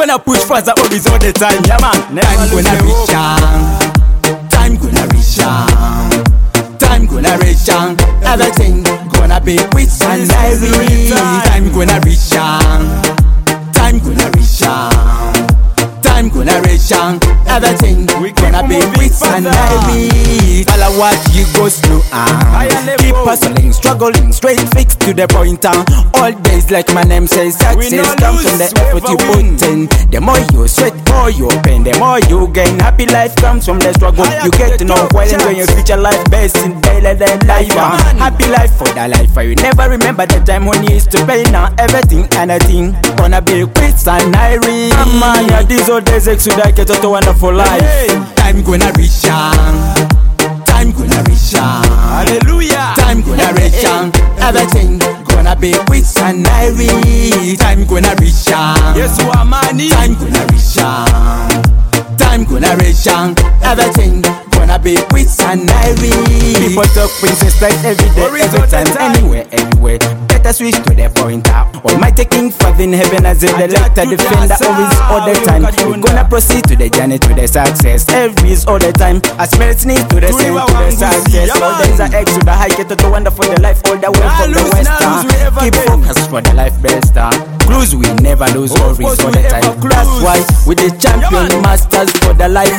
Gonna push faster always all the time, yeah man. Time gonna reach on. Time gonna reach on. Time gonna reach on. Everything gonna be with and every time gonna reach on. Time gonna reach on. Time gonna reach on. Everything gonna be with and every. Follow what you go through keep hustling, struggling, straight fixed to the point all days like my name says, success comes from the effort you put in. The more you sweat, more you pain, the more you gain. Happy life comes from the struggle. You get to know well enjoy your future life best in daily life. Happy life for the life. You never remember the time when you used to pay now everything and anything gonna be quits and Irie. Man, yeah, these old days should I get a wonderful life. Time gonna reach on. Time gonna reach on. Hallelujah. Time gonna reach on. Everything gonna be quits and Irie. Time gonna reach on. Yes, you are money. Time gonna reach on. Time gonna reach on. Everything gonna be quits and Irie. People talk princess like every day, every time, anywhere, everywhere. Better switch to the pointer. Almighty King, Father in heaven, as if the lector defender, always all the time. We're gonna proceed to the journey to the success. Every's all the time. As merits need to the same to the success. All days are X to the high, get to the wonderful the life all the way from the west. Keep focused for the life best. Cruise we never lose, always all the time. That's why we the champion masters for the life.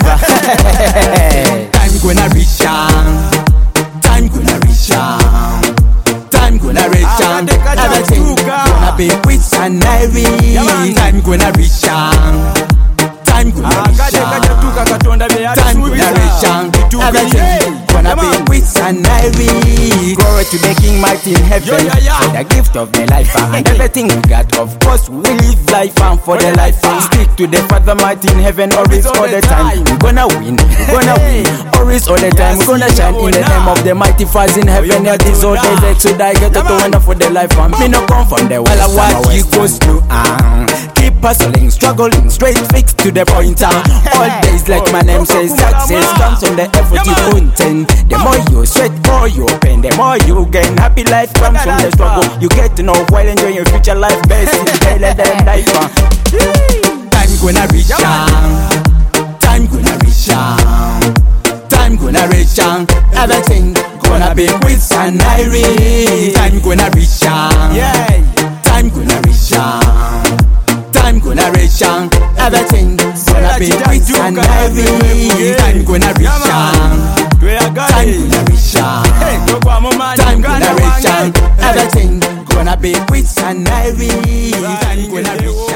Time gonna reach on. Time gonna reach on. Time gonna reach on. Everything gonna be quits and Irie. Time gonna reach on. Time gonna reach on. Time gonna reach on. Everything gonna be quits and Irie. Glory to the King mighty in heaven for the gift of the life and everything we got. Of course we live life and for the life. Speak to the Father mighty in heaven always all the time. We're gonna win, we're gonna win. Always all the time, we're gonna shine in the name of the mighty Father in heaven. Yeah, this all days like so I get to wonder for the life and me no come from the well. What you go through keep hustling, struggling, straight fixed to the point. All days like my name says, success comes from the effort you put in. The more you sweat, more you pain, the more you gain. Happy life comes from the struggle. You get to know while enjoying your future life best in daily life. Time gonna reach on. Time gonna reach on. Time gonna reach on. Everything gonna be quits and Irie. Time gonna reach on. Time gonna reach on. Time gonna reach on. Everything gonna be quits and Irie. Time gonna reach on. Time gonna reach on. Time gonna reach on. Everything gonna be quits and Irie. Time gonna reach on.